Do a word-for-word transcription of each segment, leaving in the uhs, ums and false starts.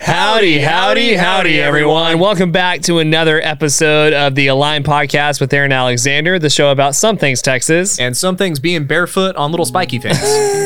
Howdy, howdy, howdy, everyone. Welcome back to another episode of the Align Podcast with Aaron Alexander, the show about some things Texas. And some things being barefoot on little spiky things.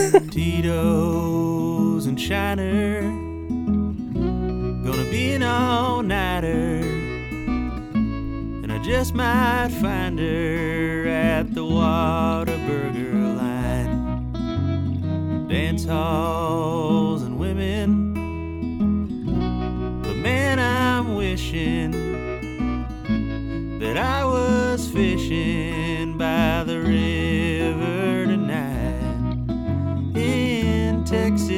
Tito's and Shiner, gonna be an all-nighter, and I just might find her at the Whataburger line. Dance halls and women, but man, I'm wishing that I was fishing by the river tonight in Texas.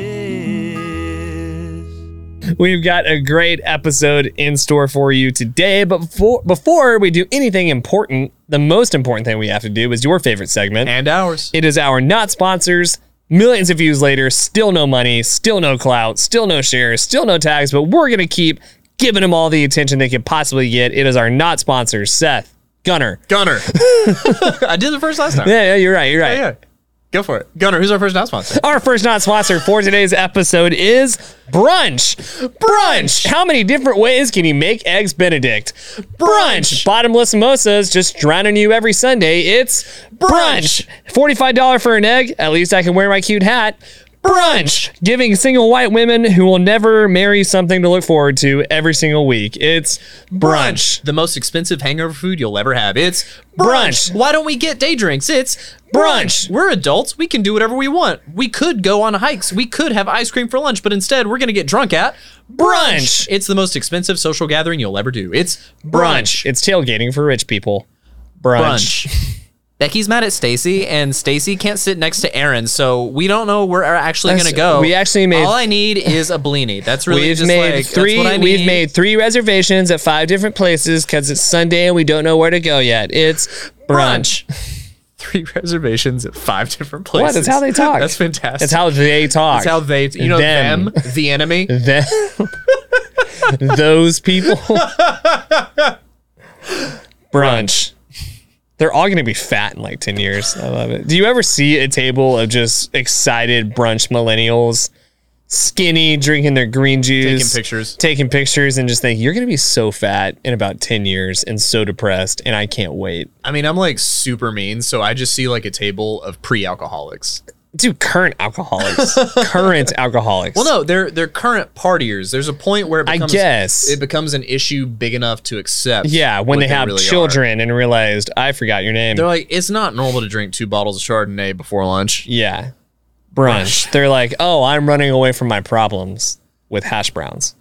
We've got a great episode in store for you today, but before, before we do anything important, the most important thing we have to do is your favorite segment. And ours. It is our not sponsors. Millions of views later, still no money, still no clout, still no shares, still no tags, but we're going to keep giving them all the attention they could possibly get. It is our not sponsors, Seth, Gunner. Gunner. I did the first last time. Yeah, yeah, you're right, you're right. Yeah, yeah. Go for it. Gunner, who's our first not sponsor? Our first not sponsor for today's episode is Brunch. Brunch. How many different ways can you make Eggs Benedict? Brunch. Bottomless mimosas just drowning you every Sunday. It's Brunch. forty-five dollars for an egg. At least I can wear my cute hat. Brunch. Giving single white women who will never marry something to look forward to every single week. It's brunch. The most expensive hangover food you'll ever have. It's Brunch. Why don't we get day drinks? It's Brunch. We're adults. We can do whatever we want. We could go on hikes. We could have ice cream for lunch, but instead we're going to get drunk at Brunch. It's the most expensive social gathering you'll ever do. It's Brunch. brunch. It's tailgating for rich people. Brunch. Brunch. Becky's mad at Stacy, and Stacy can't sit next to Aaron, so we don't know where we're actually That's- going to go. we actually made- All I need is a blini. That's really We've just made like, three. that's what I need. We've made three reservations at five different places because it's Sunday and we don't know where to go yet. It's brunch. Three reservations at five different places. What? That's how they talk. That's fantastic. That's how they talk. That's how they, you know, Them. them, the enemy. Them. Those people. Brunch. They're all going to be fat in like ten years. I love it. Do you ever see a table of just excited brunch millennials, skinny, drinking their green juice, Taking pictures. taking pictures, and just think you're going to be so fat in about ten years and so depressed, and I can't wait. I mean, I'm like super mean, so I just see like a table of pre-alcoholics. Dude, current alcoholics. current alcoholics. Well, no, they're they're current partiers. There's a point where it I becomes, guess. it becomes an issue big enough to accept. Yeah, when what they have really children and realized, I forgot your name. are. They're like, it's not normal to drink two bottles of Chardonnay before lunch. Yeah. Brunch. They're like, oh, I'm running away from my problems with hash browns.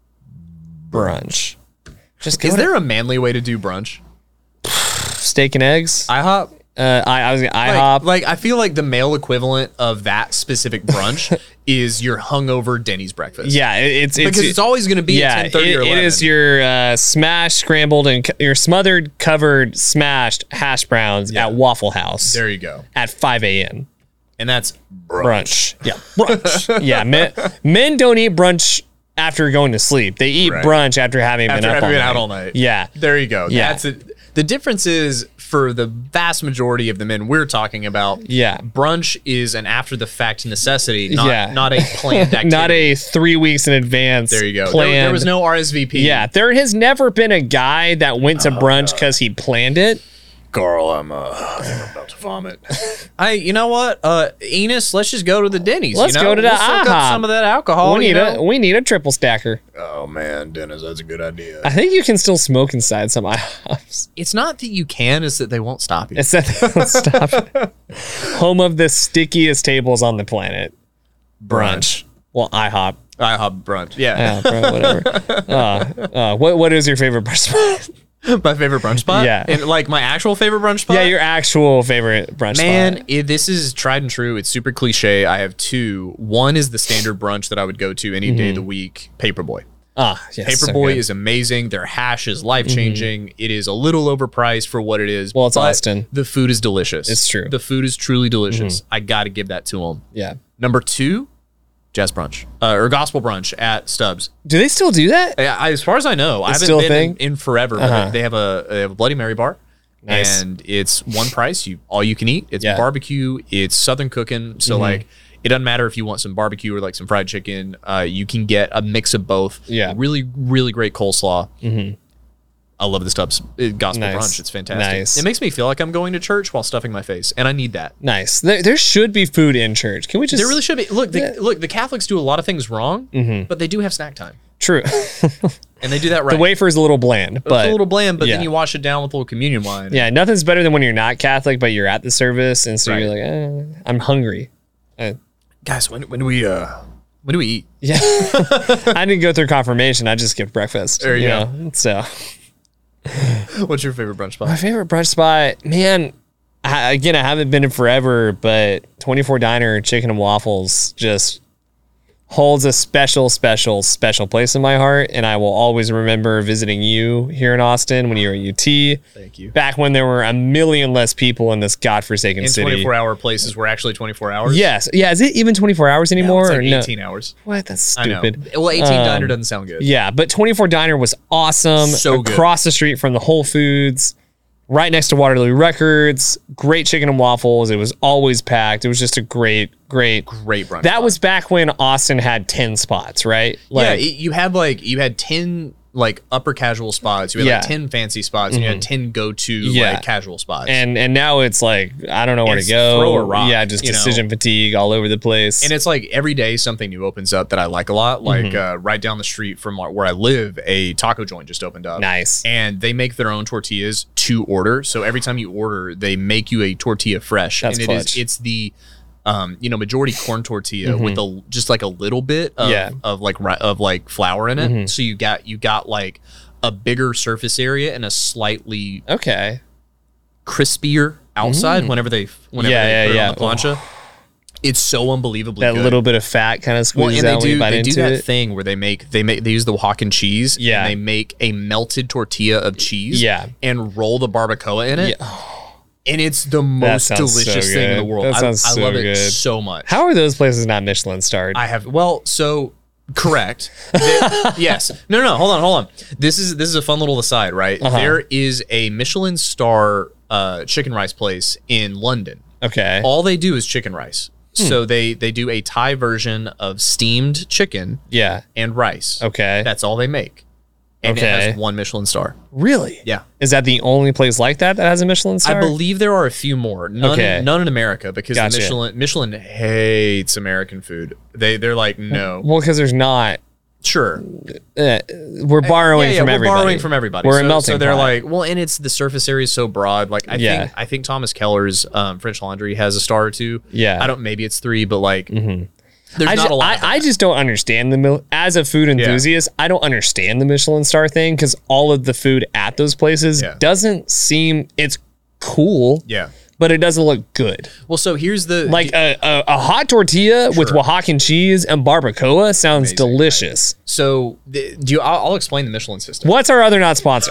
Brunch. Just go Is to there a manly way to do brunch? steak and eggs? IHOP. Uh, I, I was gonna Like, IHOP. like I feel like the male equivalent of that specific brunch is your hungover Denny's breakfast. yeah, it, it's it's because it's always going to be yeah. at ten thirty it, or it eleven. is your uh, smashed, scrambled, and co- your smothered, covered, smashed hash browns Yeah. at Waffle House There you go. at five a.m. And that's brunch. Yeah, brunch. yeah, men, men don't eat brunch after going to sleep. They eat Right. brunch after having after been up having all been night. out all night. Yeah. There you go. Yeah. That's it. The difference is for the vast majority of the men we're talking about. Yeah. Brunch is an after the fact necessity, not, Yeah. not a planned activity. Not a three weeks in advance. There you go. There, Planned. there was no R S V P. Yeah, there has never been a guy that went Oh, to brunch because he planned it. Carl, I'm, uh, I'm about to vomit. I, you know what, uh, Enos, let's just go to the Denny's. Let's you know? go to the we'll soak up IHOP. some of that alcohol. we you need know? a we need a triple stacker. Oh man, Dennis, that's a good idea. I think you can still smoke inside some IHOPs. It's not that you can; it's that they won't stop you. It's that stop it. Home of the stickiest tables on the planet. Brunch. Well, IHOP. IHOP brunch. Yeah, Yeah, bro, whatever. uh, uh, what what is your favorite brunch spot? my favorite brunch spot. Yeah. and like my actual favorite brunch spot. Yeah, your actual favorite brunch Man, spot. it, this is tried and true. It's super cliche. I have two. One is the standard brunch that I would go to any day of the week, Paperboy. Ah, yes. so Paperboy good. is amazing. Their hash is life-changing. It is a little overpriced for what it is. Well, it's but Austin. The food is delicious. It's true. The food is truly delicious. I got to give that to them. Yeah. Number two, jazz brunch uh, or gospel brunch at Stubbs. Do they still do that? I, I- as far as I know, I It's haven't still a been thing? in, in forever. But Uh-huh. they have a they have a Bloody Mary bar. Nice. And it's one price. You all you can eat. It's Yeah. barbecue. It's Southern cooking. So Mhm. like, It doesn't matter if you want some barbecue or like some fried chicken. Uh, you can get a mix of both. Yeah. Really, really great coleslaw. Mm-hmm. I love the Stubbs uh, Gospel Nice. Brunch. It's fantastic. Nice. It makes me feel like I'm going to church while stuffing my face, and I need that. Nice. There, there should be food in church. Can we just? There really should be. Look, the, Yeah. look. The Catholics do a lot of things wrong, Mm-hmm. but they do have snack time, True. and they do that right. The wafer's a little bland, but it's a little bland, but yeah. then you wash it down with a little communion wine. yeah, nothing's better than when you're not Catholic, but you're at the service, and so you're like, eh, I'm hungry. Uh, Guys, when when do we uh when do we eat? yeah. I didn't go through confirmation. I just skipped breakfast. There you go. know? So. What's your favorite brunch My spot? favorite brunch spot, man. I, again, I haven't been in forever, but twenty-four Diner Chicken and Waffles just holds a special, special, special place in my heart, and I will always remember visiting you here in Austin when you were at U T. Thank you. Back when there were a million less people in this godforsaken And city. twenty-four hour places were actually twenty-four hours. Yes, yeah. Is it even twenty-four hours No, anymore? it's or like no? eighteen hours. What? That's I know. stupid. Well, eighteen Um, diner doesn't sound good. Yeah, but twenty-four Diner was awesome. So good. Across the street from the Whole Foods, right next to Waterloo Records. Great chicken and waffles. It was always packed. It was just a great, great. Great brunch. That spot. was back when Austin had ten spots, right? yeah. Like, It, you had like you had ten like upper casual spots. You had Yeah. like ten fancy spots, and you had ten go to Yeah. like casual spots. and and now it's like I don't know where It's to go. throw a rock, yeah, just you know? decision fatigue all over the place. And it's like every day something new opens up that I like a lot. Like Mm-hmm. uh, right down the street from where I live, a taco joint just opened up. Nice. And they make their own tortillas to order. So every time you order, they make you a tortilla fresh. That's and it clutch. is it's the um, you know, majority corn tortilla with a just like a little bit of, Mm-hmm. Yeah. Mm-hmm. of like ri- of like flour in it. So you got you got like a bigger surface area and a slightly okay. crispier outside whenever they whenever Mm. Yeah, they yeah, put yeah. it on the plancha. It's so unbelievably That good. little bit of fat kind of Well, squeezes and they out when you do bite they do into that it. thing where they make they make they use the Oaxacan cheese. Yeah. And they make a melted tortilla of cheese. Yeah. And roll the barbacoa in it. Yeah. And it's the most sounds so delicious thing in the good. world. That I, sounds I so love it good. so much. How are those places not Michelin starred? I have well, so correct. They- yes. No, no, no, hold on, hold on. This is this is a fun little aside, right? Uh-huh. There is a Michelin star uh, chicken rice place in London. okay. All they do is chicken rice. Hmm. So they they do a Thai version of steamed chicken yeah. and rice. Okay. That's all they make. And it Okay. has one Michelin star. Really? Yeah. Is that the only place like that that has a Michelin star? I believe there are a few more. None, Okay. none in America because Gotcha. the Michelin Michelin hates American food. They they're like, no. Well, because there's not. Sure. Uh, we're borrowing yeah, yeah, from we're everybody. borrowing from everybody. We're so, a melting So they're pot. like, well, and it's the surface area is so broad. Like I Yeah. think I think Thomas Keller's um, French Laundry has a star or two. Yeah. I don't. Maybe it's three, but like, Mm-hmm. there's I, not ju- a lot. of I, I that. just don't understand the mil- as a food enthusiast. I don't understand the Michelin star thing because all of the food at those places Yeah. doesn't seem it's cool, yeah. but it doesn't look good. Well, so here's the Like a, a, a hot tortilla with Sure. Oaxacan cheese and barbacoa sounds Amazing, delicious. So the, do you? I'll, I'll explain the Michelin system. What's our other not sponsor?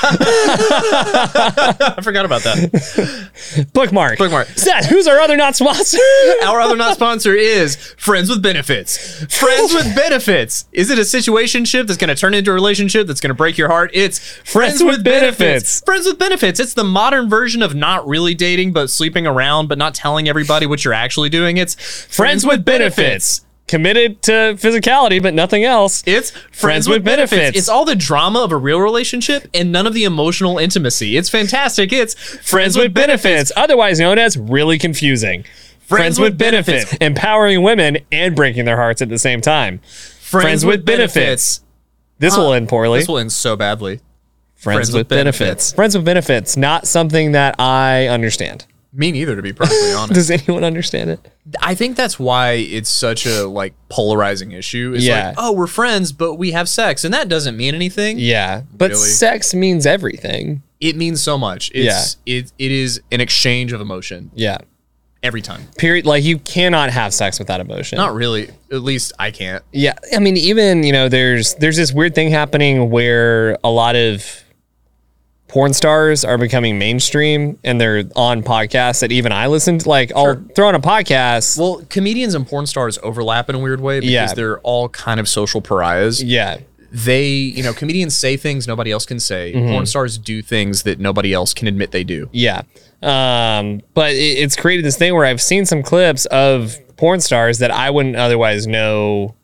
I forgot about that. Bookmark. Bookmark. Seth, who's our other not sponsor? Our other not sponsor is Friends with Benefits. Friends with Benefits. Is it a situationship that's going to turn into a relationship that's going to break your heart? It's Friends, with Benefits. Friends with Benefits. It's the modern version of not really dating, but sleeping around, but not telling everybody what you're actually doing. It's Friends with benefits. Committed to physicality, but nothing else. It's Friends, with, benefits. It's all the drama of a real relationship and none of the emotional intimacy. It's fantastic. It's Friends with benefits, otherwise known as really confusing. Friends with benefits, empowering women and breaking their hearts at the same time. Friends with benefits. This will end poorly. This will end so badly. Friends Friends with with benefits. benefits. Friends with benefits, not something that I understand. Me neither, to be perfectly honest. Does anyone understand it? I think that's why it's such a like polarizing issue. It's Yeah. like, oh, we're friends, but we have sex, and that doesn't mean anything. Yeah, but Really? sex means everything. It means so much. It's it it is an exchange of emotion Yeah. every time. Period. Like you cannot have sex without emotion. Not really. At least I can't. Yeah, I mean, even you know, there's there's this weird thing happening where a lot of porn stars are becoming mainstream, and they're on podcasts that even I listen to. Like, I'll throw on a podcast. Well, comedians and porn stars overlap in a weird way because Yeah. they're all kind of social pariahs. Yeah, They, you know, comedians say things nobody else can say. Mm-hmm. Porn stars do things that nobody else can admit they do. yeah. Um, but it, it's created this thing where I've seen some clips of porn stars that I wouldn't otherwise know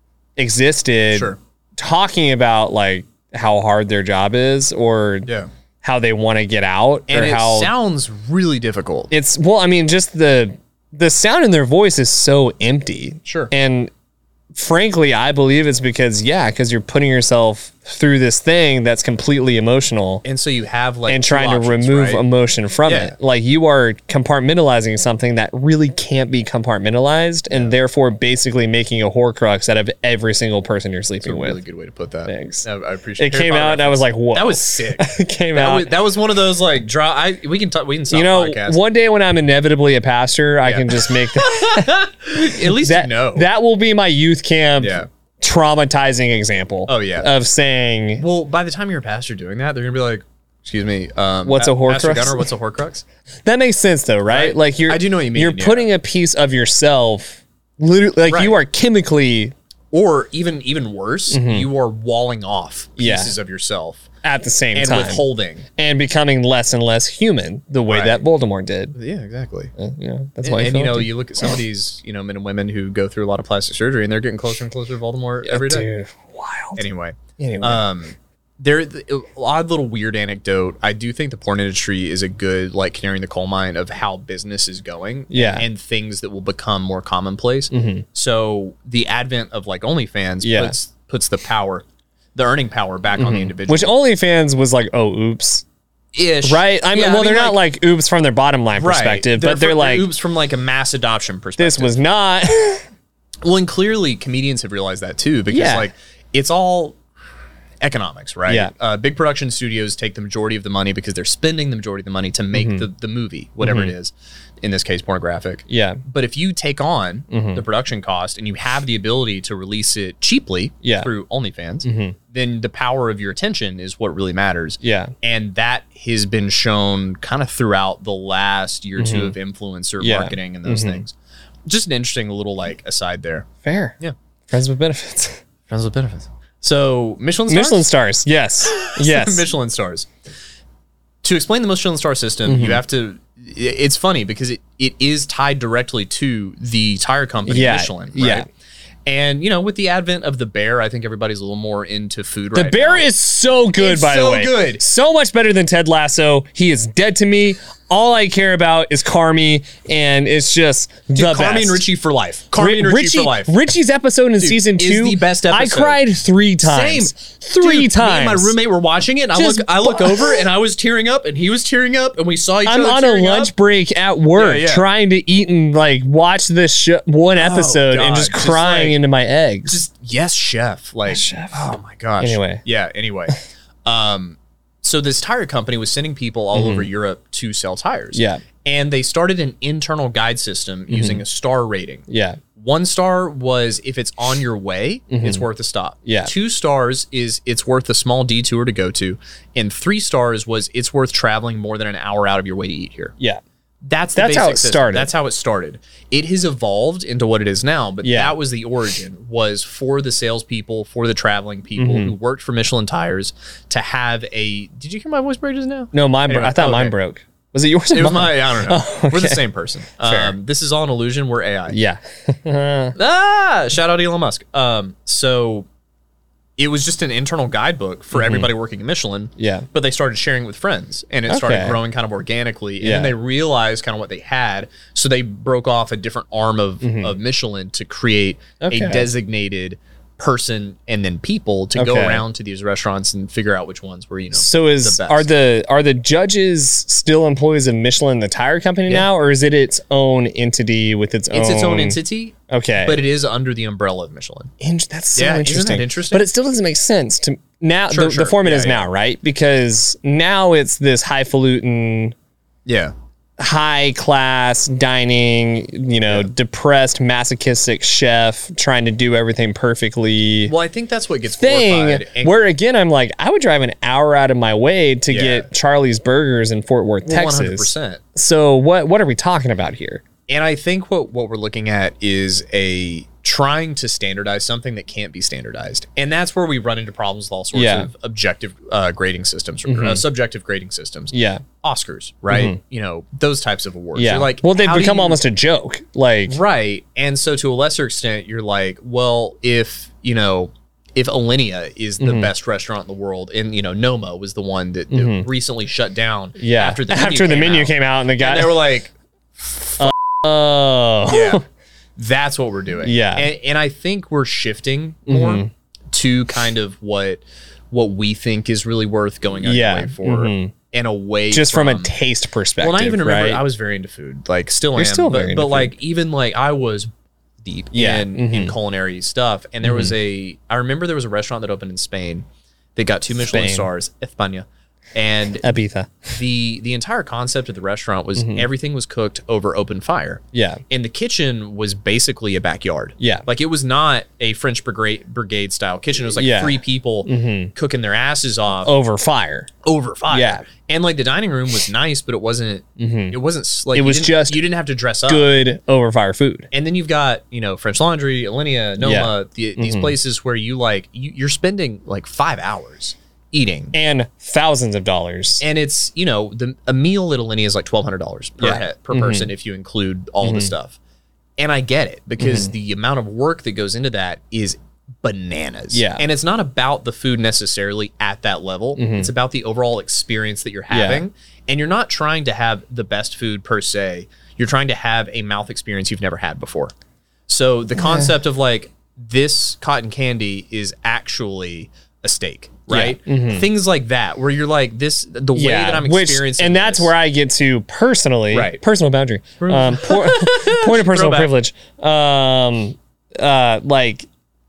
existed Sure. talking about like how hard their job is or Yeah. how they want to get out And or it how sounds really difficult. it's well, I mean, just the the sound in their voice is so empty. Sure. And frankly, I believe it's because yeah, because you're putting yourself through this thing that's completely emotional And so you have like and two trying options, to remove right? emotion from Yeah. it. Like you are compartmentalizing something that really can't be compartmentalized and therefore basically making a Horcrux out of every single person you're That's sleeping a with. really good way to put that. Thanks. I, I appreciate It Harry came Potter out and I was like, reference. whoa. That was sick. it came That out. was, that was one of those like draw. I we can talk. We can stop you know, podcast. one day when I'm inevitably a pastor, I Yeah. can just make that. At least that, you know. that will be my youth camp Yeah. traumatizing example. Oh, yeah. Of saying, Well, by the time you're a pastor doing that, they're gonna be like, "Excuse me, um, What's a Pastor Horcrux?" Gunner, what's a Horcrux?" that makes sense though, right? Right. Like you're, I do know what you mean, You're yeah. putting a piece of yourself, literally, like Right. you are chemically Or even even worse, you are walling off Mm-hmm. Yeah. pieces of yourself at the same and time withholding. and becoming less and less human the way Right. that Voldemort did. Yeah, exactly. Uh, you know, that's And, why. and you know, you look at some of these, you know, men and women who go through a lot of plastic surgery, and they're getting closer and closer to Voldemort every day. Dude, wild. Anyway, Anyway. um, there a odd little weird anecdote. I do think the porn industry is a good like canary in the coal mine of how business is going, Yeah. and things that will become more commonplace. Mhm. So the advent of like OnlyFans Yeah. puts puts the power, the earning power, back on the individual. Which OnlyFans was like, oh, oops. ish, Right? I mean, Yeah, well, they're not like oops from their bottom line right. perspective, but they're fr- like, oops from like a mass adoption perspective. this was not. Well, and clearly comedians have realized that too, because Yeah. like it's all economics, right? Yeah. Uh, big production studios take the majority of the money because they're spending the majority of the money to make Mm-hmm. the, the movie, whatever it is, in this case, pornographic. Yeah. But if you take on Mm-hmm. the production cost and you have the ability to release it cheaply Yeah. through OnlyFans, then the power of your attention is what really matters. Yeah. And that has been shown kind of throughout the last year or two of influencer Yeah. marketing and those things. Just an interesting little like aside there. Fair. Yeah. Friends with benefits. Friends with benefits. So Michelin stars? Michelin stars. Yes. Yes. Michelin stars. To explain the Michelin star system, Mm-hmm. you have to. i- It's funny because it, it is tied directly to the tire company Yeah, Michelin. Right? yeah. And you know, with the advent of the bear, I think everybody's a little more into food. The right bear now. is so good, It's by so the way. good. So much better than Ted Lasso. He is dead to me. All I care about is Carmi, and it's just the Carmi best. and Richie for life. Carmi Ri- and Richie, Richie for life. Richie's episode in season is two the best I episode. cried three times. Same. Three Dude, times. Me and my roommate were watching it. And I Just look, I look bu- over, and I was tearing up, and he was tearing up, and we saw each I'm other. on a tearing lunch up. break at work Yeah, yeah. trying to eat and like watch this sh- one episode and God, just just crying like- into my eggs. Just yes, chef. Like, chef. oh my gosh. Anyway. yeah. Anyway, um, so this tire company was sending people all over Europe to sell tires. Mm-hmm. Yeah. and they started an internal guide system using a star rating. yeah. One star was if it's on your way, it's worth a stop. Mm-hmm. Yeah. Two stars is it's worth a small detour to go to, and three stars was it's worth traveling more than an hour out of your way to eat here. Yeah. That's the That's basic how it system. started. That's how it started. It has evolved into what it is now, but Yeah. that was the origin. Was for the salespeople, for the traveling people Mm-hmm. who worked for Michelin tires to have a. Did you hear my voice break just now? No, mine. Bro- Anyway, I thought okay. mine broke. Was it yours? Or It was mine? my. I don't know. Oh, We're the okay. same person. Fair. Um, this is all an illusion. We're A I. Yeah. Ah, shout out Elon Musk. Um, so it was just an internal guidebook for everybody working at Michelin. Mm-hmm. Yeah. But they started sharing with friends, and it started Okay. growing kind of organically. And Yeah. then they realized kind of what they had, so they broke off a different arm of, of Michelin to create Mm-hmm. Okay. a designated person and then people to go Okay. around to these restaurants and figure out which ones were, you know. So is the best. are the are the judges still employees of Michelin, the tire company now, or is it its own entity with its own? It's its own entity, Okay, but it is under the umbrella of Michelin. In- that's so Yeah, isn't that interesting. interesting? But it still doesn't make sense to now. Sure, the, sure. the format Yeah, is yeah. now right because now it's this highfalutin, Yeah. high class dining. You know, depressed, masochistic chef trying to do everything perfectly. Well, I think that's what gets Thing glorified. And- where again I'm like I would drive an hour out of my way to Yeah. get Charlie's Burgers in Fort Worth, Well, one hundred Texas. percent. So what what are we talking about here? And I think what, what we're looking at is a trying to standardize something that can't be standardized. And that's where we run into problems with all sorts Yeah. of objective uh, grading systems or uh, subjective grading systems. Yeah. Oscars, right? You know, those types of awards. Yeah. You're like, well, they how do become you- almost a joke. Like, Right. And so to a lesser extent, you're like, well, if, you know, if Alinea is the Mm-hmm. best restaurant in the world, and, you know, Noma was the one that, that recently shut down yeah. after the after menu the came menu out. came out and the guy. And they were like, oh. yeah, that's what we're doing. Yeah. Mm-hmm. And, and I think we're shifting more to kind of what what we think is really worth going out Yeah. your way for and away Just from, from a taste perspective. Well, and I even remember right? I was very into food, like still You're am, still but, very into but food. like even like I was deep Yeah, in, mhm. in culinary stuff, and there was a I remember there was a restaurant that opened in Spain that got two Michelin Spain. stars, España, and Ibiza. the the entire concept of the restaurant was everything was cooked over open fire. Yeah. And the kitchen was basically a backyard. Yeah. Like it was not a French brigade brigade style kitchen. It was like Yeah. three people cooking their asses off Over fire. over fire. Yeah. And like the dining room was nice, but it wasn't it wasn't s- like It you was didn't- just you didn't have to dress up. Good over fire food. And then you've got, you know, French Laundry, Alinea, Noma, Yeah. Mm-hmm. the, these places where you like you, you're spending like five hours eating. And thousands of dollars. And it's, you know, the a meal at Alinea is like twelve hundred dollars per Yeah. head, per person if you include all the stuff. And I get it because the amount of work that goes into that is bananas. Yeah. And it's not about the food necessarily at that level. It's about the overall experience that you're having. And you're not trying to have the best food per se. You're trying to have a mouth experience you've never had before. So the concept of like this cotton candy is actually a steak, right? Things like that, where you're like this, the way that I'm which, experiencing, and that's this- where I get to personally, Right. personal boundary, um, por- point of personal Throwback. privilege. Um, uh, like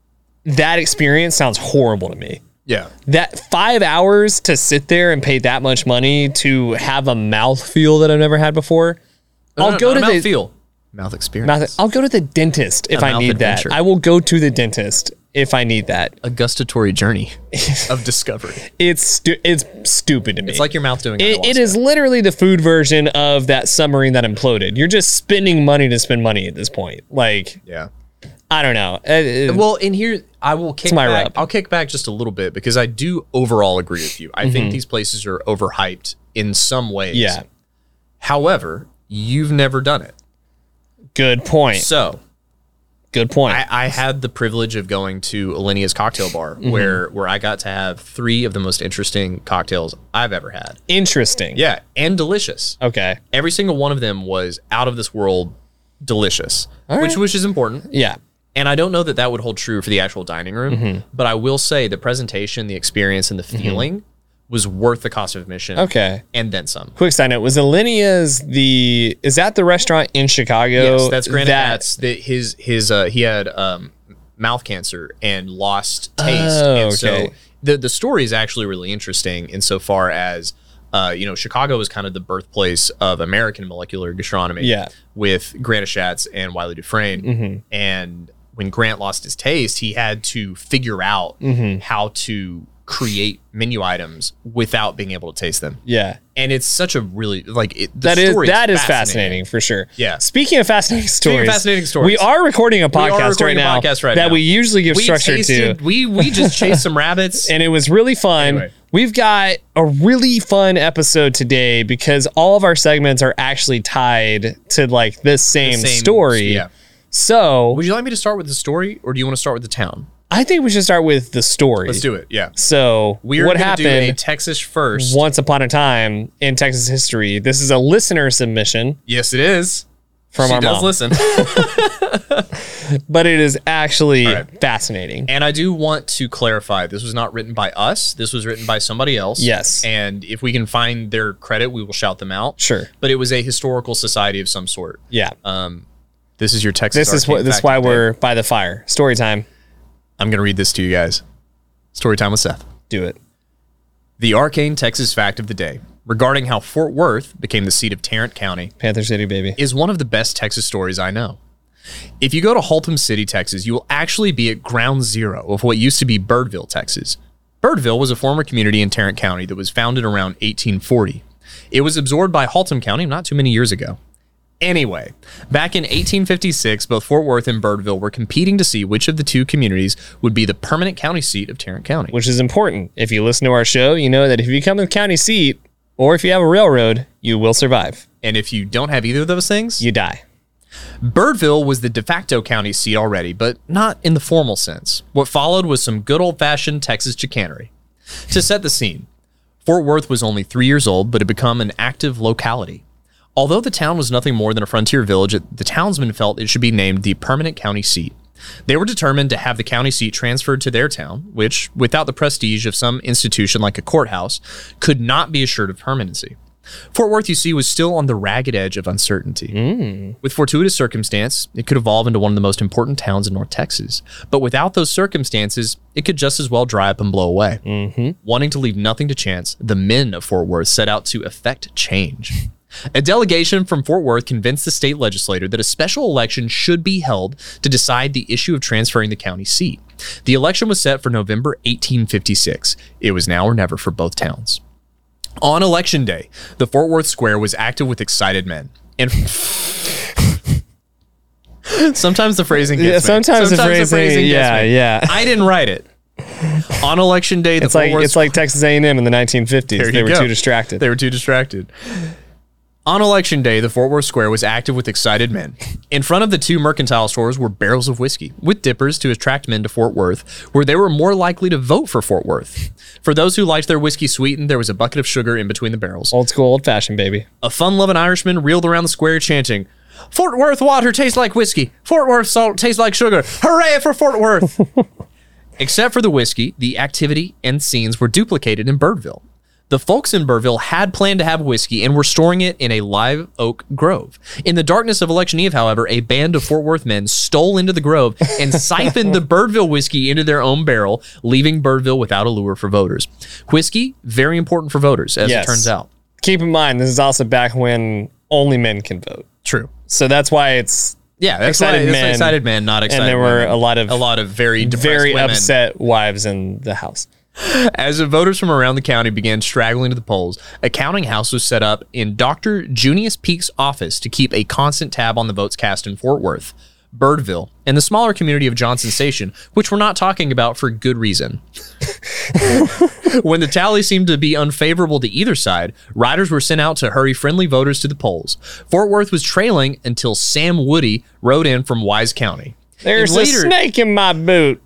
that experience sounds horrible to me. yeah, That five hours to sit there and pay that much money to have a mouthfeel that I've never had before. I'll No, go not to a the mouth feel, mouth experience, mouth, I'll go to the dentist if A I mouth need adventure. that. I will go to the dentist if I need that. a gustatory journey of discovery. It's stu- it's stupid to me. It's like your mouth doing. It, it ayahuasca. is literally the food version of that submarine that imploded. You're just spending money to spend money at this point. Like, Yeah. I don't know. Uh, uh, Well, in here, I will kick my back. rub. I'll kick back just a little bit because I do overall agree with you. I Mm-hmm. think these places are overhyped in some ways. yeah, However, you've never done it. good point. So Good point. I, I had the privilege of going to Alinea's cocktail bar Mm-hmm. where where I got to have three of the most interesting cocktails I've ever had. Interesting. Yeah, and delicious. Okay. Every single one of them was out of this world delicious, All which right. which is important. Yeah. And I don't know that that would hold true for the actual dining room, Mm-hmm. but I will say the presentation, the experience, and the feeling was worth the cost of admission. Okay. And then some. Quick side note: was Alinea's the is that the restaurant in Chicago? Yes, that's Granite that, Hats. That his his uh, he had um, mouth cancer and lost taste, Oh, and so okay. the the story is actually really interesting insofar as uh, you know Chicago is kind of the birthplace of American molecular gastronomy. Yeah. with Grant Schatz and Wiley Dufresne, Mm-hmm. and when Grant lost his taste, he had to figure out Mm-hmm. how to create menu items without being able to taste them. Yeah. And it's such a really like it, the That is story that is fascinating for sure. Yeah. Speaking of fascinating stories, fascinating stories. we are recording a podcast recording right a now podcast right that now. we usually give we structure tasted, to, We we just chased some rabbits. and it was really fun. Anyway. We've got a really fun episode today because all of our segments are actually tied to like this same, same- story. yeah. So Would you like me to start with the story, or do you want to start with the town? I think we should start with the story. Let's do it. Yeah. So We are what gonna do a happened Texas first. once upon a time in Texas history? This is a listener submission Yes, it is. from she our does mom, listen. but it is actually All right. fascinating. And I do want to clarify, this was not written by us. This was written by somebody else. Yes. And if we can find their credit, we will shout them out. Sure. But it was a historical society of some sort. Yeah. Um, this is your Texas. This is Arcane what. This is fact why of the day. we're by the fire. Story time. I'm going to read this to you guys. Story time with Seth. Do it. The arcane Texas fact of the day regarding how Fort Worth became the seat of Tarrant County Panther City, baby. is one of the best Texas stories I know. If you go to Haltom City, Texas, you will actually be at ground zero of what used to be Birdville, Texas. Birdville was a former community in Tarrant County that was founded around eighteen forty. It was absorbed by Haltom County not too many years ago. Anyway, back in eighteen fifty-six, both Fort Worth and Birdville were competing to see which of the two communities would be the permanent county seat of Tarrant County. Which is important. If you listen to our show, you know that if you become the county seat, or if you have a railroad, you will survive. And if you don't have either of those things, you die. Birdville was the de facto county seat already, but not in the formal sense. What followed was some good old-fashioned Texas chicanery. To set the scene, Fort Worth was only three years old, but had become an active locality. Although the town was nothing more than a frontier village, the townsmen felt it should be named the permanent county seat. They were determined to have the county seat transferred to their town, which, without the prestige of some institution like a courthouse, could not be assured of permanency. Fort Worth, you see, was still on the ragged edge of uncertainty. Mm. With fortuitous circumstance, it could evolve into one of the most important towns in North Texas. But without those circumstances, it could just as well dry up and blow away. Mm-hmm. Wanting to leave nothing to chance, the men of Fort Worth set out to effect change. A delegation from Fort Worth convinced the state legislature that a special election should be held to decide the issue of transferring the county seat. The election was set for November eighteen fifty-six. It was now or never for both towns. On election day, the Fort Worth Square was active with excited men. And sometimes the phrasing gets yeah, me. sometimes, sometimes the phrasing, the phrasing yeah, gets me. yeah. I didn't write it. On election day, the it's Fort like Worth it's like Texas A and M in the nineteen fifties. They were go. too distracted. They were too distracted. On election day, the Fort Worth Square was active with excited men. In front of the two mercantile stores were barrels of whiskey, with dippers to attract men to Fort Worth, where they were more likely to vote for Fort Worth. For those who liked their whiskey sweetened, there was a bucket of sugar in between the barrels. Old school, old fashioned, baby. A fun-loving Irishman reeled around the square chanting, "Fort Worth water tastes like whiskey. Fort Worth salt tastes like sugar. Hooray for Fort Worth!" Except for the whiskey, the activity and scenes were duplicated in Birdville. The folks in Birdville had planned to have whiskey and were storing it in a live oak grove. In the darkness of election eve, however, a band of Fort Worth men stole into the grove and siphoned the Birdville whiskey into their own barrel, leaving Birdville without a lure for voters. Whiskey, very important for voters, as yes. it turns out. Keep in mind, this is also back when only men can vote. True. So that's why it's yeah, that's excited why, men, it's excited men, not excited and there were women. a lot of a lot of very depressed very women. upset wives in the house. As the voters from around the county began straggling to the polls, a counting house was set up in Doctor Junius Peake's office to keep a constant tab on the votes cast in Fort Worth, Birdville, and the smaller community of Johnson Station, which we're not talking about for good reason. When the tally seemed to be unfavorable to either side, riders were sent out to hurry friendly voters to the polls. Fort Worth was trailing until Sam Woody rode in from Wise County. There's a later, snake in my boot.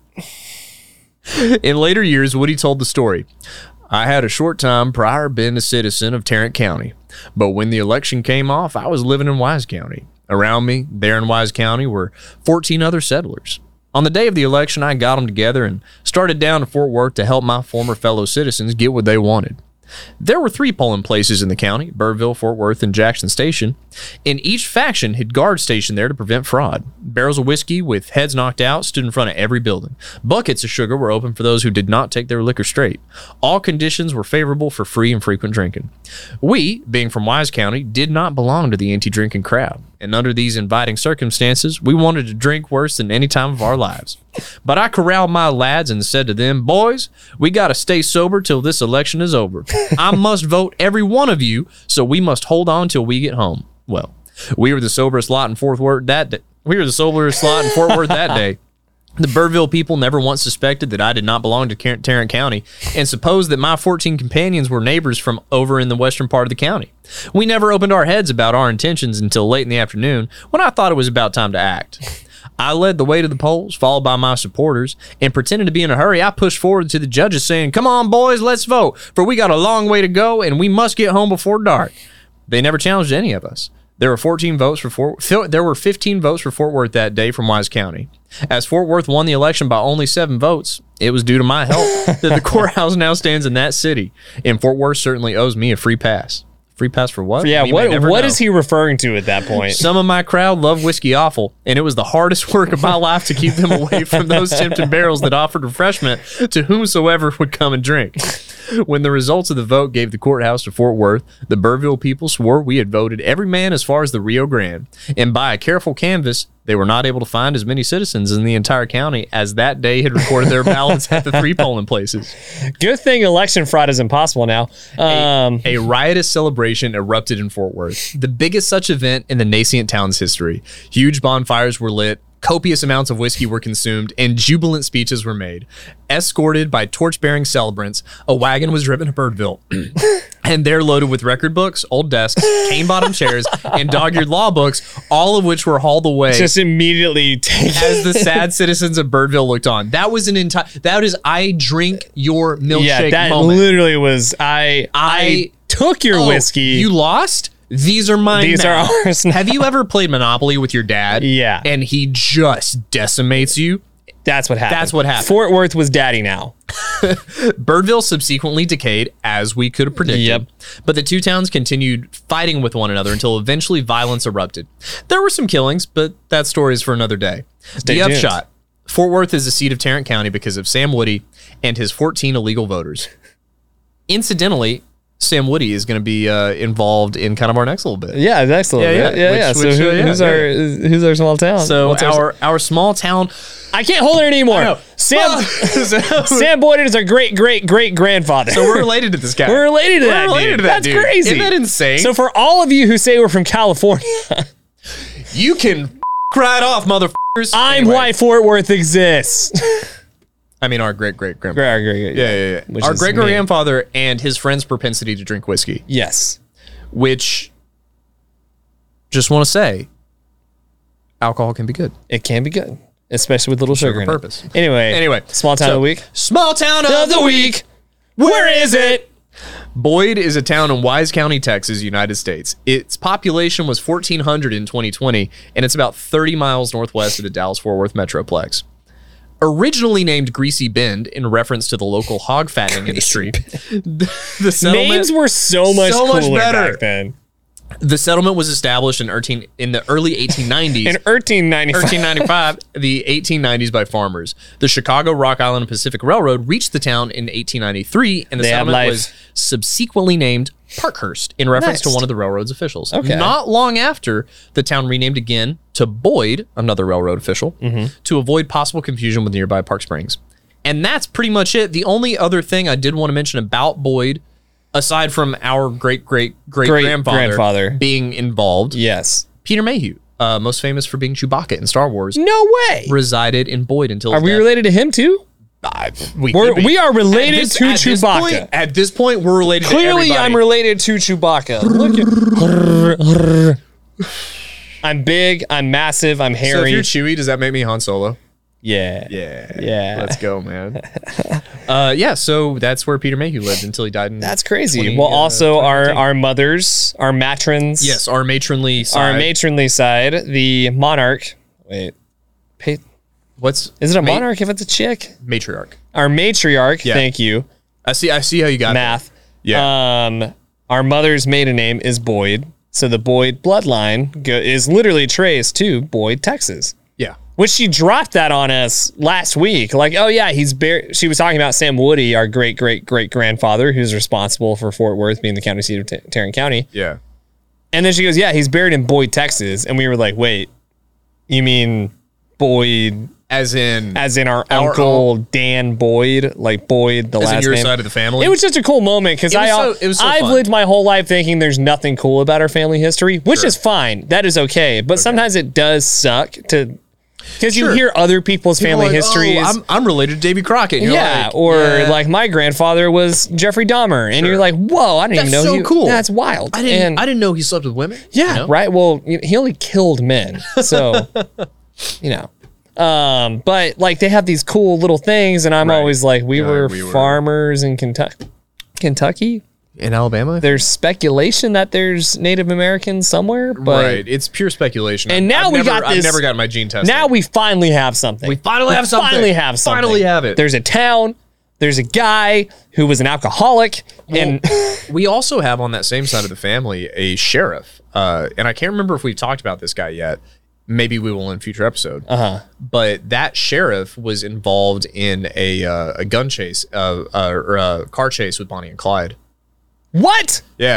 In later years, Woody told the story. "I had a short time prior been a citizen of Tarrant County, but when the election came off, I was living in Wise County. Around me, there in Wise County, were fourteen other settlers. On the day of the election, I got them together and started down to Fort Worth to help my former fellow citizens get what they wanted. There were three polling places in the county, Birdville, Fort Worth, and Jackson Station, and each faction had guards stationed there to prevent fraud. Barrels of whiskey with heads knocked out stood in front of every building. Buckets of sugar were open for those who did not take their liquor straight. All conditions were favorable for free and frequent drinking. We, being from Wise County, did not belong to the anti-drinking crowd, and under these inviting circumstances, we wanted to drink worse than any time of our lives. But I corralled my lads and said to them, 'Boys, we got to stay sober till this election is over. I must vote every one of you, so we must hold on till we get home.' Well, we were the soberest lot in Fort Worth that day. We were the soberest lot in Fort Worth that day. The Birdville people never once suspected that I did not belong to Tarrant County and supposed that my fourteen companions were neighbors from over in the western part of the county. We never opened our heads about our intentions until late in the afternoon when I thought it was about time to act. I led the way to the polls, followed by my supporters, and pretending to be in a hurry, I pushed forward to the judges saying, 'Come on, boys, let's vote, for we got a long way to go and we must get home before dark.' They never challenged any of us. There were fourteen votes for Fort. There were fifteen votes for Fort Worth that day from Wise County. As Fort Worth won the election by only seven votes, it was due to my help that the courthouse now stands in that city, and Fort Worth certainly owes me a free pass. Free pass for what? Yeah, We what may never what know. is he referring to at that point? Some of my crowd love whiskey awful, and it was the hardest work of my life to keep them away from those tempting barrels that offered refreshment to whomsoever would come and drink. When the results of the vote gave the courthouse to Fort Worth, the Birdville people swore we had voted every man as far as the Rio Grande, and by a careful canvass, they were not able to find as many citizens in the entire county as that day had recorded their ballots at the three polling places. Good thing election fraud is impossible now. Um, A riotous celebration erupted in Fort Worth, the biggest such event in the nascent town's history. Huge bonfires were lit, copious amounts of whiskey were consumed, and jubilant speeches were made. Escorted by torch-bearing celebrants, a wagon was driven to Birdville, and they're loaded with record books, old desks, cane-bottom chairs, and dog-eared law books, all of which were hauled away just immediately take as the sad citizens of Birdville looked on. That was an entire. That is, I drink your milkshake yeah, that moment. literally was. I I, I- took your Oh, whiskey. You lost? These are mine These now. are ours now. Have you ever played Monopoly with your dad? Yeah. And he just decimates you? That's what happened. That's what happened. Fort Worth was daddy now. Birdville subsequently decayed, as we could have predicted. Yep. But the two towns continued fighting with one another until eventually violence erupted. There were some killings, but that story is for another day. Stay the tuned. upshot. Fort Worth is the seat of Tarrant County because of Sam Woody and his fourteen illegal voters. Incidentally, Sam Woody is going to be uh, involved in kind of our next little bit. Yeah, that's a little Yeah, bit. yeah. Yeah, Which- yeah. So which, who, uh, yeah, who's yeah. our who's our small town? So What's our our small town. I can't hold it anymore. Sam so, Sam Boyd is our great great great grandfather. so we're related to this guy. We're related to We're that. related dude. to that That's dude. crazy. Isn't that insane? So for all of you who say we're from California, You can f- right off, motherfuckers. I'm Anyway, why Fort Worth exists. I mean, our great great grandpa. Great, great, great. Yeah, yeah, yeah. Which Our is great me. grandfather and his friend's propensity to drink whiskey, Yes. which just want to say, alcohol can be good. It can be good, especially with little sugar serve a in purpose. it. Anyway, Anyway, small town so- of the week. Small town of the week. Where is it? Boyd is a town in Wise County, Texas, United States. Its population was fourteen hundred in twenty twenty, and it's about thirty miles northwest of the Dallas-Fort Worth Metroplex. Originally named Greasy Bend in reference to the local hog fattening industry, the, the settlement Names were so much So cooler much better. back then. the settlement was established in, thirteen in the early eighteen nineties. In eighteen ninety-five. eighteen ninety-five, the eighteen nineties by farmers. The Chicago, Rock Island, and Pacific Railroad reached the town in eighteen ninety-three, and the They had settlement life. was subsequently named Parkhurst in reference to Nice. one of the railroad's officials. Okay. Not long after, the town renamed again to Boyd, another railroad official, Mm-hmm. to avoid possible confusion with nearby Park Springs. And that's pretty much it. The only other thing I did want to mention about Boyd, aside from our great great great Great grandfather, grandfather. being involved, Yes. Peter Mayhew, uh, most famous for being Chewbacca in Star Wars, No way. resided in Boyd until Are his we death. related to him too? I- we, We're, could be. we are At related this- to at this Chewbacca. point- at this point, we're related to Clearly, everybody. I'm related to Chewbacca. Look at. I'm big. I'm massive. I'm So if hairy. you're Chewie, does that make me Han Solo? yeah. Yeah. Yeah. Let's go, man. uh, yeah, so that's where Peter Mayhew lived until he died in That's crazy. twenty, well, uh, also our twenty nineteen. our mothers, our matrons. Yes, our matronly side. Our matronly side, the monarch. Wait. Pa- What's Is it a Ma- monarch if it's a chick? Matriarch. Our matriarch. Yeah. Thank you. I see I see how you got Math. that. Yeah. Um, our mother's maiden name is Boyd, so the Boyd bloodline go- is literally traced to Boyd, Texas. yeah. Which she dropped that on us last week. Like, oh yeah, he's bar- she was talking about Sam Woody, our great great great grandfather, who's responsible for Fort Worth being the county seat of T- Tarrant County. Yeah. And then she goes, yeah, he's buried in Boyd, Texas. And we were like, wait, you mean Boyd, As in as in our, Our uncle Dan Boyd, like Boyd, the as last in your name? side of the family? It was just a cool moment because It was I so- it was so I've fun. lived my whole life thinking there's nothing cool about our family history, which Sure. is fine. That is okay. But sometimes it does suck to because you Sure. hear other people's People family are like, histories. "Oh, I'm, I'm related to Davy Crockett. And you're yeah, like, or yeah. like my grandfather was Jeffrey Dahmer, and Sure. you're like, "Whoa, I didn't That's even know so he, cool. That's wild." I didn't And- I didn't know he slept with women. yeah, you know? right. Well, you- he only killed men, so you know. Um, but like they have these cool little things, and I'm Right. always like, we Yeah, were we were- farmers in Kentucky. Kentucky. In Alabama? There's speculation that there's Native Americans somewhere, but right. It's pure speculation. And now I've we never, got I've this- never got my gene tested. now we finally have something. We finally have something. Finally have something. Finally have it. There's a town. There's a guy who was an alcoholic, and we also have on that same side of the family a sheriff. Uh, and I can't remember if we've talked about this guy yet. Maybe we will in a future episode. uh-huh. But that sheriff was involved in a uh, a gun chase, uh, uh, or a car chase with Bonnie and Clyde. What? Yeah.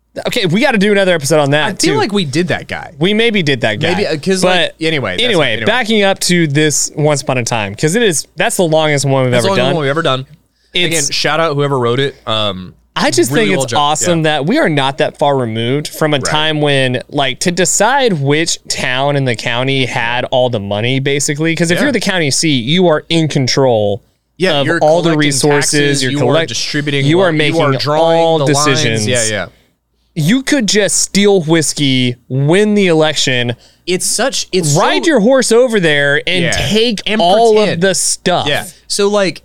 Okay, we got to do another episode on that. I feel too. like we did that guy. We maybe did that guy. Maybe, 'cause, but like, anyway, that's anyway, not- anyway. backing up to this Once Upon a Time, because it is that's the longest one we've That's the ever only done. one we've ever done. It's- Again, shout out whoever wrote it. Um, I just really think well it's done. awesome Yeah. that we are not that far removed from a time when, like, to decide which town in the county had all the money, basically. Because if Yeah. you're the county seat, you are in control Yeah, of you're all the collecting resources. taxes, you're you collect- are distributing. You what- are making you are drawing all the decisions. Lines. Yeah, yeah. You could just steal whiskey, win the election, It's such. It's ride so, your horse over there, and Yeah. take And all of pretend. the stuff. Yeah. So like,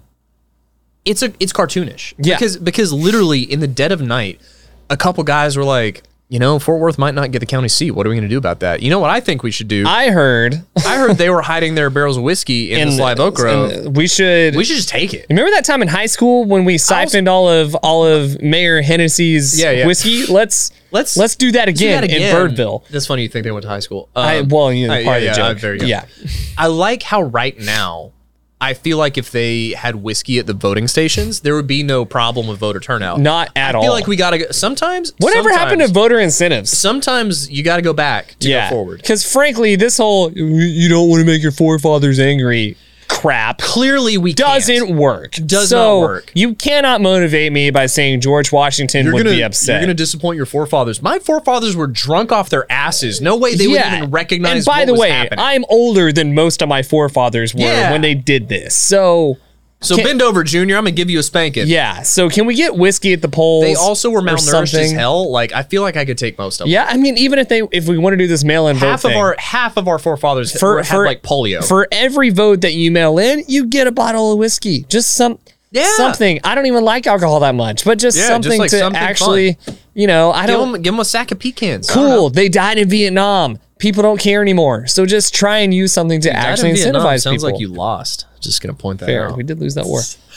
it's a it's cartoonish. Yeah. Because because literally in the dead of night, a couple guys were like, you know, Fort Worth might not get the county seat. What are we going to do about that? You know what I think we should do? I, I heard heard they were hiding their barrels of whiskey in, this live oak grove. and we should. We should just take it. Remember that time in high school when we siphoned all of all of Mayor Hennessy's Yeah, yeah. whiskey? Let's Let's let's do that do again, that again. in Birdville. That's funny you think they went to high school. Um, I, well, you know, I- part yeah, of the yeah, joke. very good. Yeah, I like how right now, I feel like if they had whiskey at the voting stations, there would be no problem with voter turnout. not at I all. feel like we gotta go. Sometimes, Whatever happened to sometimes- voter incentives? Sometimes you got to go back to yeah, go forward. because frankly, this whole you don't want to make your forefathers angry crap Clearly, we doesn't can't. work. Does so not work. You cannot motivate me by saying George Washington You're would gonna, be upset. You're gonna disappoint your forefathers. My forefathers were drunk off their asses. No way they would even recognize. And by what the was way, happening. I'm older than most of my forefathers were Yeah. when they did this. So so can- bend over, Junior. I'm gonna give you a spanking. yeah. So can we get whiskey at the polls? They also were or malnourished as something? hell. Like I feel like I could take most of them. Yeah, I mean, even if they if we want to do this mail-in vote half of thing, our half of our forefathers for, were, had for like polio. For every vote that you mail in, you get a bottle of whiskey. Just some Yeah. something. I don't even like alcohol that much, but just Yeah, just something like to something actually, you know, I give don't. them give them a sack of pecans. I don't know. Cool. They died in Vietnam. People don't care anymore. So just try and use something to Died actually in Vietnam. incentivize Sounds people. like you lost. Just gonna point that Fair. out. We did lose that war.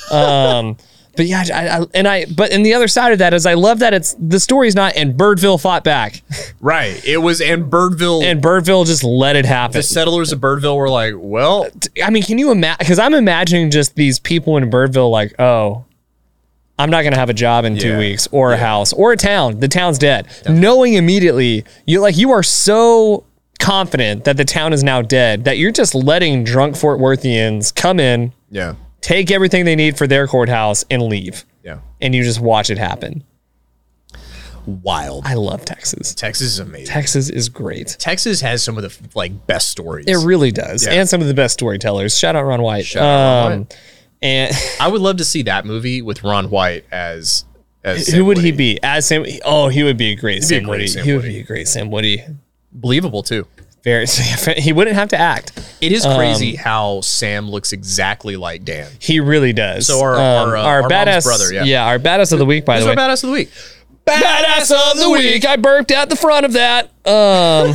Um, but yeah, I, I, and I, but and the other side of that is I love that it's the story's not and Birdville fought back Right. It was and Birdville and Birdville just let it happen. the settlers of Birdville were like, well, I mean, can you imagine? Because I'm imagining just these people in Birdville like, oh, I'm not going to have a job in two Yeah. weeks or a house or a town. The town's dead. Knowing immediately, you like you are so confident that the town is now dead that you're just letting drunk Fort Worthians come in, yeah, take everything they need for their courthouse and leave. yeah, And you just watch it happen. wild. I love Texas. Texas is amazing. Texas is great. Texas has some of the like best stories. It really does. Yeah. And some of the best storytellers. Shout out Ron White. Shout out Ron White. And I would love to see that movie with Ron White as as who Sam would he Woody. be? As Sam Oh, he would be a great be a Sam great Woody. Sam he would Woody. be a great Sam Woody. Believable too. Very he wouldn't have to act. It is Um, crazy how Sam looks exactly like Dan. He really does. So our- our, uh, our mom's badass brother, yeah. our badass of the week, by Who's the our way. badass of the week? Badass of the week. I burped at the front of that. Um,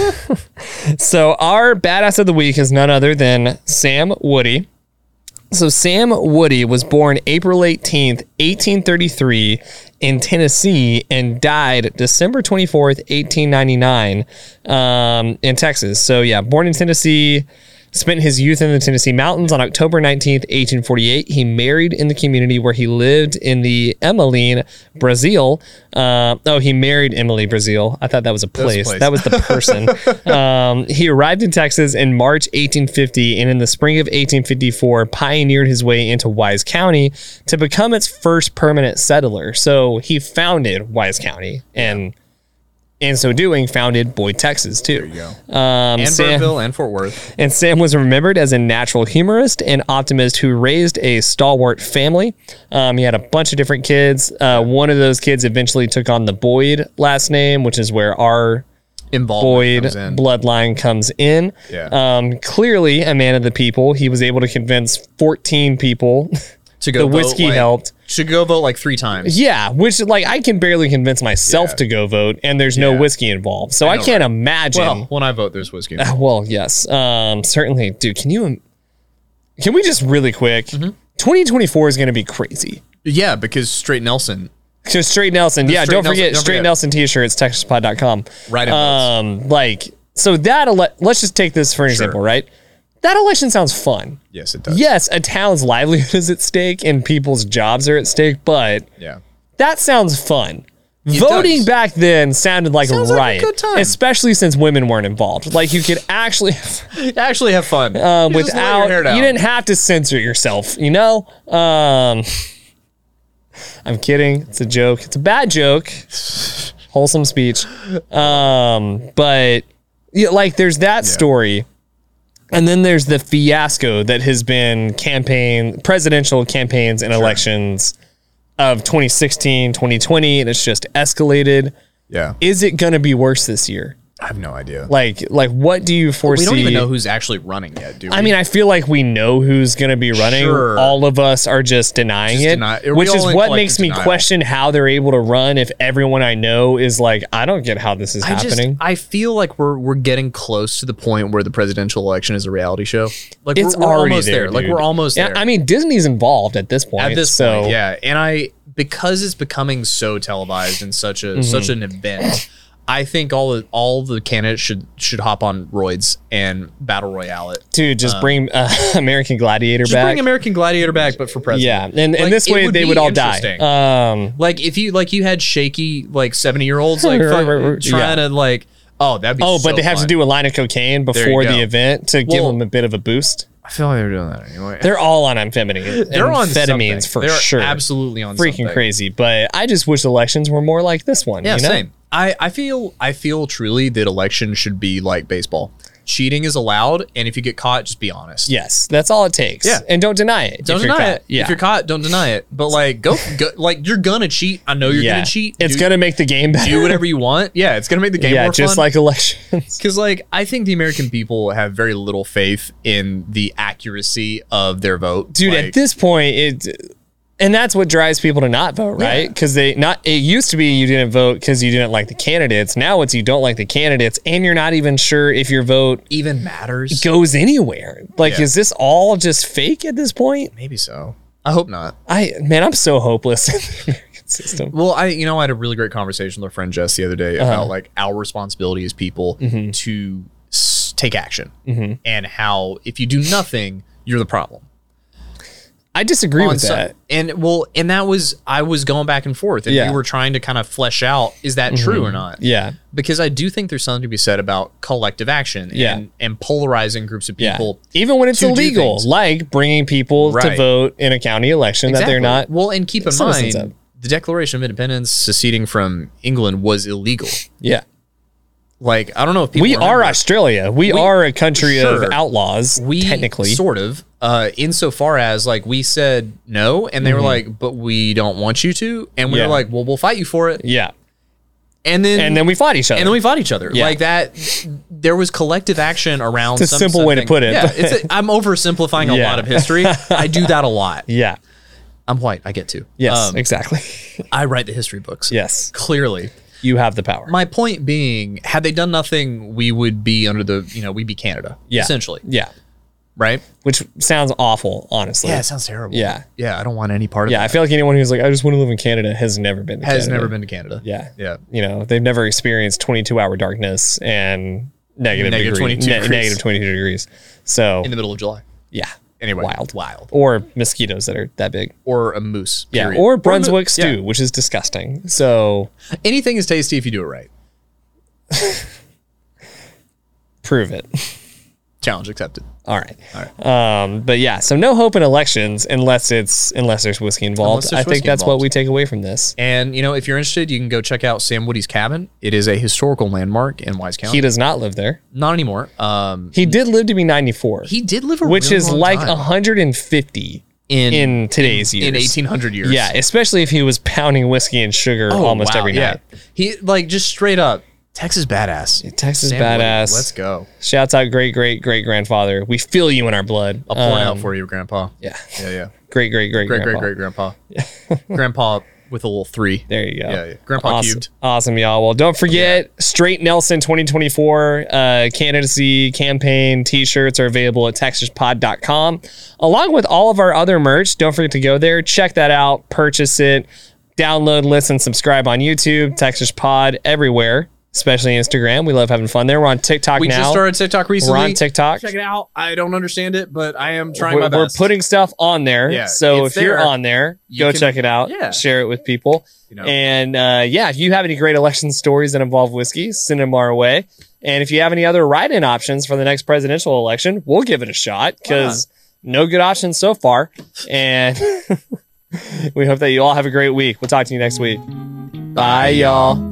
so our badass of the week is none other than Sam Woody. So Sam Woody was born April eighteenth, eighteen thirty-three in Tennessee and died December twenty-fourth, eighteen ninety-nine um, in Texas. So yeah, born in Tennessee, spent his youth in the Tennessee mountains. On October nineteenth, eighteen forty-eight, he married in the community where he lived in the Emmeline, Brazil. Uh, oh, he married Emily, Brazil. I thought that was a place. place. That was the person. um, he arrived in Texas in March eighteen fifty, and in the spring of eighteen fifty-four, pioneered his way into Wise County to become its first permanent settler. So he founded Wise County, and in so doing, founded Boyd, Texas, too. There you go. Um, And Sam- Birdville and Fort Worth. and Sam was remembered as a natural humorist and optimist who raised a stalwart family. Um, he had a bunch of different kids. Uh, one of those kids eventually took on the Boyd last name, which is where our Involvement Boyd comes in. bloodline comes in. Yeah. Um, clearly a man of the people. He was able to convince fourteen people. to go the vote, whiskey like, helped. To go vote like three times. Yeah, which like I can barely convince myself Yeah. to go vote, and there's no Yeah. whiskey involved. So I, know, can't right? imagine. Well, when I vote, there's whiskey. Uh, well, yes, um, certainly, dude. Can you? im- Can we just really quick? Mm-hmm. twenty twenty-four is going to be crazy. Yeah, because Straight Nelson. So Straight Nelson, yeah. Straight Don't Nelson- forget don't Straight forget. Nelson t-shirts, texas pod dot com. Right in votes. Um, like so that ele- let's just take this for an Sure. example, right? That election sounds fun. Yes, it does. Yes, a town's livelihood is at stake and people's jobs are at stake, but Yeah. that sounds fun. It Voting does. back then sounded like Sounds a like a riot, good time. especially since women weren't involved. Like you could actually, Actually have fun. um, You just let your without hair down. you didn't have to censor yourself. You know, um, I'm kidding. It's a joke. It's a bad joke. Wholesome speech. Um, but yeah, like there's that story. And then there's the fiasco that has been campaign, presidential campaigns and elections of twenty sixteen, twenty twenty, and it's just escalated. Yeah. Is it going to be worse this year? I have no idea. Like, like what do you foresee? We don't even know who's actually running yet, do we? I mean, I feel like we know who's going to be running. Sure. All of us are just denying Just it, deny- are we which is all in what makes collective me denial? question how they're able to run if everyone I know is like, I don't get how this is I just, happening. I feel like we're we're getting close to the point where the presidential election is a reality show. Like It's we're, we're already almost there, there. Like dude. we're almost Yeah, there. I mean, Disney's involved at this point. At this so, point, yeah. And I because it's becoming so televised and such a Mm-hmm. such an event, I think all the all the candidates should should hop on roids and battle royale it. Dude, just bring uh, American Gladiator Just back. bring American Gladiator back, but for yeah, president. and, and Like, this it way would they be would all die. interesting. Um, Like if you like you had shaky like seventy year olds like Right, fuck- right, right, trying yeah. to like oh that'd be oh, but so they have to fun. do a line of cocaine you before the go. event to give Well- them a bit of a boost. I feel like they're doing that anyway. They're all on amphetamines. They're on amphetamines something. for They're sure. Absolutely on Freaking something. crazy. But I just wish elections were more like this one. Yeah, you know? same. I, I feel I feel truly that elections should be like baseball. Cheating is allowed, and if you get caught, just be honest. Yes, that's all it takes. Yeah. and don't deny it. Don't if you're deny caught. it. Yeah, If you're caught, don't deny it. But like, go, go like you're gonna cheat. I know you're yeah. gonna cheat. It's do, gonna make the game better. do whatever you want. Yeah, it's gonna make the game yeah, more just fun. like elections. Because like I think the American people have very little faith in the accuracy of their vote, Dude, Like, at this point, it, and that's what drives people to not vote, right? Yeah. Because they not. It used to be you didn't vote because you didn't like the candidates. Now it's you don't like the candidates, and you're not even sure if your vote even matters. goes anywhere. Like, Yeah. is this all just fake at this point? Maybe so. I hope not. I man, I'm so hopeless in the American system. Well, I you know I had a really great conversation with our friend Jess the other day Uh-huh. about like our responsibility as people Mm-hmm. to s- take action and how if you do nothing, you're the problem. I disagree On with some- that. and well, and that was I was going back and forth, and Yeah. Mm-hmm. we were trying to kind of flesh out is that true or not? Yeah, Because I do think there's something to be said about collective action Yeah. and, and polarizing groups of yeah. people. Even when it's to do illegal, things. like bringing people to Right. vote in a county election that they're Exactly. not. Well, and keep in citizens mind, of. the Declaration of Independence seceding from England was illegal. Yeah, Like I don't know if people we are remember. Australia. We, We- are a country sure. of outlaws. we technically, sort of uh insofar as like we said no and they were like but we don't want you to and we Mm-hmm. Yeah. were like well we'll fight you for it yeah. and then And then we fought each other. and then we fought each other Yeah. like that there was collective action around It's a some- simple way to something- put it, yeah but- it's a, I'm oversimplifying a Yeah. lot of history. I do that a lot. yeah. I'm white, I get to. Yes. Um, exactly. I write the history books. Yes. Clearly. You have the power. My point being, had they done nothing, we would be under the, you know, we'd be Canada. Yeah. Essentially. Yeah. Right? Which sounds awful, honestly. Yeah, it sounds terrible. Yeah. Yeah, I don't want any part of Yeah, I that. feel like anyone who's like, I just want to live in Canada has never been to Has Canada. never been to Canada. Yeah. Yeah. You know, they've never experienced twenty-two hour darkness and negative, Negative degree, twenty-two degrees. negative twenty-two degrees. So, In the middle of July. yeah. Anyway. Wild. Wild. Or mosquitoes that are that big. Or a moose. Yeah. period. Or a Brunswick mo- stew, yeah. which is disgusting. So, Anything is tasty if you do it right. prove it. Challenge accepted. All right. All right. Um, but yeah, so no hope in elections unless it's unless there's whiskey involved. Unless there's I think whiskey that's what involved. we take away from this. And, you know, if you're interested, you can go check out Sam Woody's cabin. It is a historical landmark in Wise County. He does not live there. Not anymore. Um, He did live to be ninety-four, he did live a which really is long like time. one hundred fifty in, in today's in, years. in eighteen hundred years. Yeah, especially if he was pounding whiskey and sugar Oh, almost wow, every yeah. night. He, like, just straight up, Texas badass. Texas Sam Woody, badass. let's go. Shouts out great great great grandfather. We feel you in our blood. I'll pour it out Um, for you, Grandpa. Yeah. Yeah, yeah. Great great great Great, grandpa. great, great Grandpa. Grandpa with a little three. There you go. Yeah, yeah. Grandpa awesome. cubed. Awesome, y'all. Well, don't forget, Straight Nelson twenty twenty-four uh, candidacy campaign t-shirts are available at texas pod dot com, along with all of our other merch. Don't forget to go there, check that out, purchase it, download, listen, subscribe on YouTube, Texas Pod, everywhere. especially Instagram. We love having fun there. We're on TikTok We now. just started TikTok recently. We're on TikTok. Check it out. I don't understand it, but I am trying we're, my best. We're putting stuff on there. Yeah, so if it's you're there. on there, You go can- check it out. yeah. Share it with people. You know. And uh, yeah, if you have any great election stories that involve whiskey, send them our way. And if you have any other write-in options for the next presidential election, we'll give it a shot because no good options so far. And we hope that you all have a great week. We'll talk to you next week. Bye, y'all.